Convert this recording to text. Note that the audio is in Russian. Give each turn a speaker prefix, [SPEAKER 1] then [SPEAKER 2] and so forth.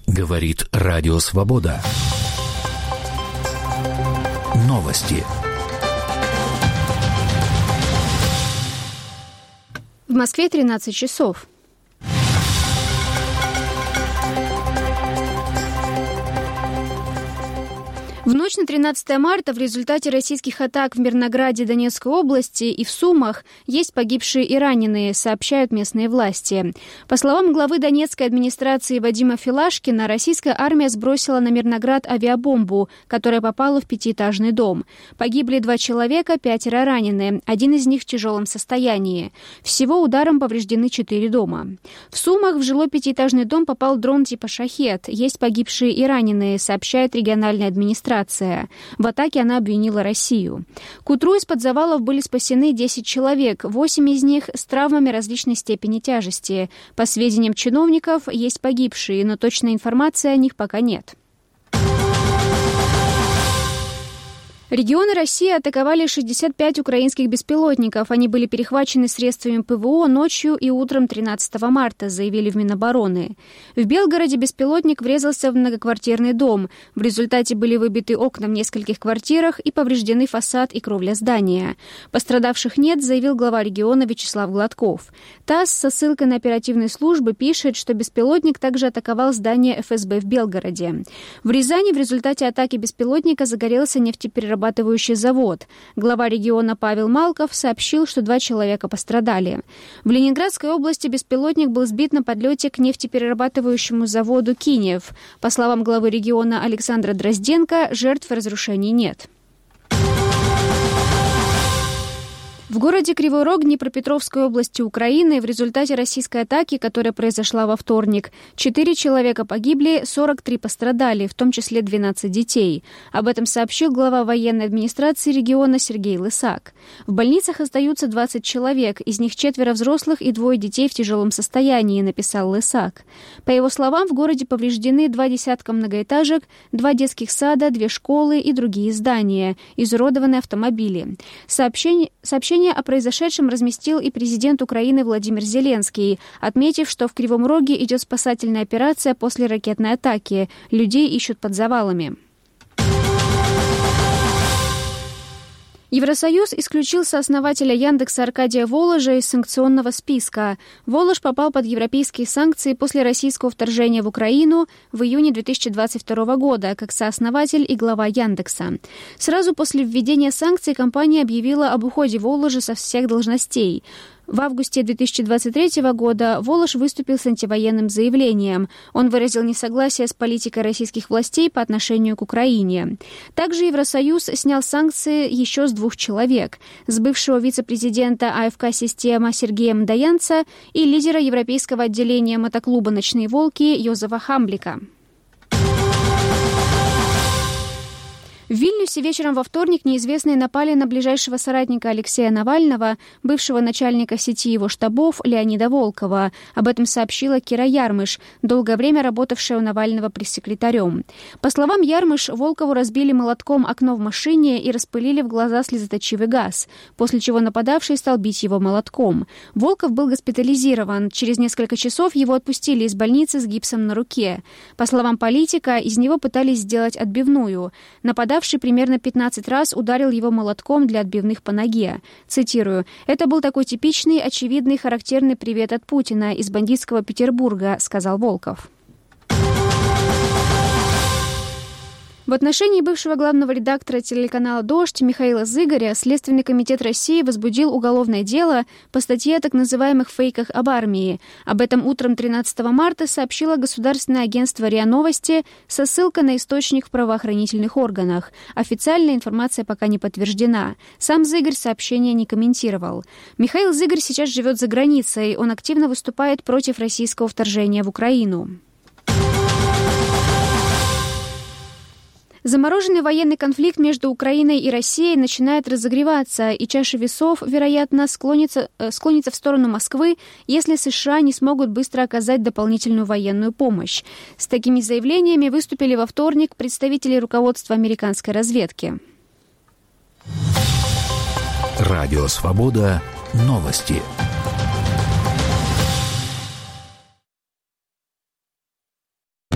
[SPEAKER 1] Говорит Радио Свобода. Новости.
[SPEAKER 2] В Москве 13 часов. В ночь на 13 марта в результате российских атак в Мирнограде Донецкой области и в Сумах есть погибшие и раненые, сообщают местные власти. По словам главы Донецкой администрации Вадима Филашкина, российская армия сбросила на Мирноград авиабомбу, которая попала в пятиэтажный дом. Погибли 2 человека, 5 ранены, один из них в тяжелом состоянии. Всего ударом повреждены 4 дома. В Сумах в жилой пятиэтажный дом попал дрон типа «Шахед». Есть погибшие и раненые, сообщает региональная администрация. В атаке она обвинила Россию. К утру из-под завалов были спасены 10 человек, 8 из них с травмами различной степени тяжести. По сведениям чиновников, есть погибшие, но точной информации о них пока нет. Регионы России атаковали 65 украинских беспилотников. Они были перехвачены средствами ПВО ночью и утром 13 марта, заявили в Минобороны. В Белгороде беспилотник врезался в многоквартирный дом. В результате были выбиты окна в нескольких квартирах и повреждены фасад и кровля здания. Пострадавших нет, заявил глава региона Вячеслав Гладков. ТАСС со ссылкой на оперативные службы пишет, что беспилотник также атаковал здание ФСБ в Белгороде. В Рязани в результате атаки беспилотника загорелся нефтеперерабатывающий завод. Глава региона Павел Малков сообщил, что 2 человека пострадали. В Ленинградской области беспилотник был сбит на подлете к нефтеперерабатывающему заводу «Кинев». По словам главы региона Александра Дрозденко, жертв и разрушений нет. В городе Кривой Рог Днепропетровской области Украины в результате российской атаки, которая произошла во вторник, 4 человека погибли, 43 пострадали, в том числе 12 детей. Об этом сообщил глава военной администрации региона Сергей Лысак. В больницах остаются 20 человек, из них 4 взрослых и 2 детей в тяжелом состоянии, написал Лысак. По его словам, в городе повреждены 2 десятка многоэтажек, 2 детских сада, 2 школы и другие здания, изуродованы автомобили. Сообщение о произошедшем разместил и президент Украины Владимир Зеленский, отметив, что в Кривом Роге идет спасательная операция после ракетной атаки. Людей ищут под завалами. Евросоюз исключил сооснователя Яндекса Аркадия Воложа из санкционного списка. Волож попал под европейские санкции после российского вторжения в Украину в июне 2022 года, как сооснователь и глава Яндекса. Сразу после введения санкций компания объявила об уходе Воложа со всех должностей. В августе 2023 года Волож выступил с антивоенным заявлением. Он выразил несогласие с политикой российских властей по отношению к Украине. Также Евросоюз снял санкции еще с 2 человек. С бывшего вице-президента АФК «Система» Сергея Мдаянца и лидера европейского отделения мотоклуба «Ночные волки» Йозефа Хамблика. В Вильнюсе вечером во вторник неизвестные напали на ближайшего соратника Алексея Навального, бывшего начальника сети его штабов Леонида Волкова. Об этом сообщила Кира Ярмыш, долгое время работавшая у Навального пресс-секретарем. По словам Ярмыш, Волкову разбили молотком окно в машине и распылили в глаза слезоточивый газ, после чего нападавший стал бить его молотком. Волков был госпитализирован. Через несколько часов его отпустили из больницы с гипсом на руке. По словам политика, из него пытались сделать отбивную. Нападавший примерно 15 раз ударил его молотком для отбивных по ноге. Цитирую: «Это был такой типичный, очевидный, характерный привет от Путина из бандитского Петербурга», сказал Волков. В отношении бывшего главного редактора телеканала «Дождь» Михаила Зыгоря Следственный комитет России возбудил уголовное дело по статье о так называемых фейках об армии. Об этом утром 13 марта сообщило государственное агентство РИА Новости со ссылкой на источник в правоохранительных органах. Официальная информация пока не подтверждена. Сам Зыгорь сообщение не комментировал. Михаил Зыгорь сейчас живет за границей. Он активно выступает против российского вторжения в Украину. Замороженный военный конфликт между Украиной и Россией начинает разогреваться, и чаша весов, вероятно, склонится в сторону Москвы, если США не смогут быстро оказать дополнительную военную помощь. С такими заявлениями выступили во вторник представители руководства американской разведки.
[SPEAKER 1] Радио «Свобода». Новости.